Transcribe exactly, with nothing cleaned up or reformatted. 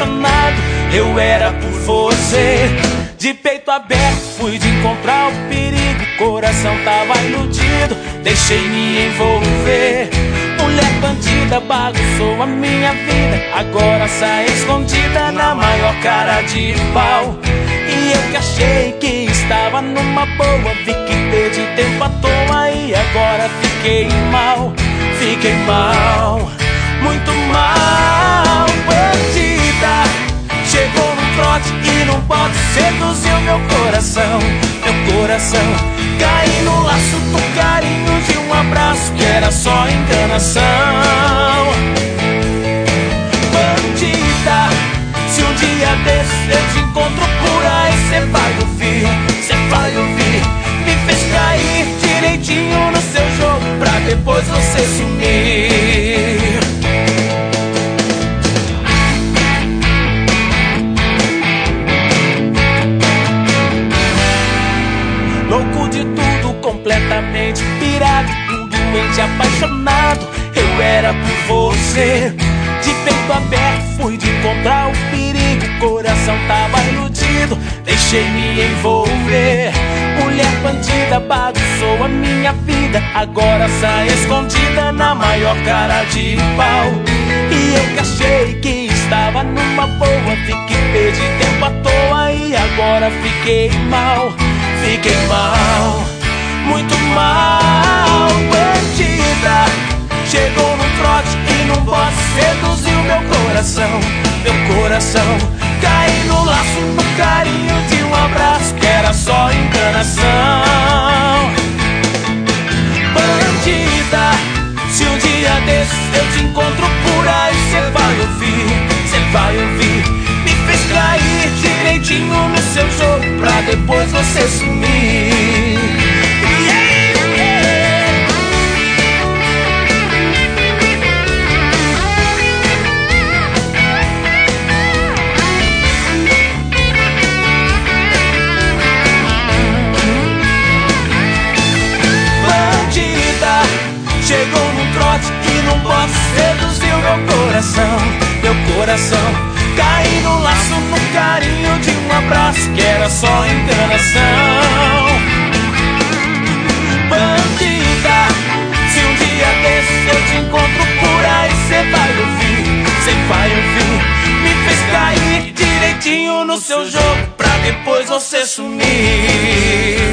apaixonado, eu era por você. De peito aberto fui de encontrar o perigo, coração tava iludido, deixei me envolver. Mulher bandida bagunçou a minha vida, agora sai escondida na maior cara de pau. E eu que achei que estava numa boa, vi que perdi tempo à toa e agora fiquei mal, fiquei mal, muito mal. Bandida, chegou no trote e não pode seduzir o meu coração, meu coração. Caí no laço do carinho de um abraço que era só enganação. Bandida, se um dia desses eu te encontro por aí, cê vai ouvir, cê vai ouvir. Me fez cair direitinho no seu jogo pra depois você sumir. Louco de tudo, completamente pirado, um doente apaixonado, eu era por você. De peito aberto fui de encontrar o perigo, coração tava iludido, deixei me envolver. Mulher bandida bagunçou a minha vida, agora sai escondida na maior cara de pau. E eu que achei que estava numa boa, vi que perdi tempo à toa e agora fiquei mal, fiquei mal, muito mal. Bandida, chegou no trote e não pode seduzir o meu coração, meu coração. Caí no laço do carinho de um abraço que era só enganação. Bandida, se um dia desses eu te encontro por aí, cê vai ouvir, cê vai ouvir. Me fez cair direitinho no seu jogo pra depois você sumir. Chegou no trote e não posso seduzir o meu coração, meu coração. Caí no laço, no carinho de um abraço que era só enganação. Bandida, se um dia desses eu te encontro por aí, cê vai ouvir, cê vai ouvir. Me fez cair direitinho no seu jogo pra depois você sumir.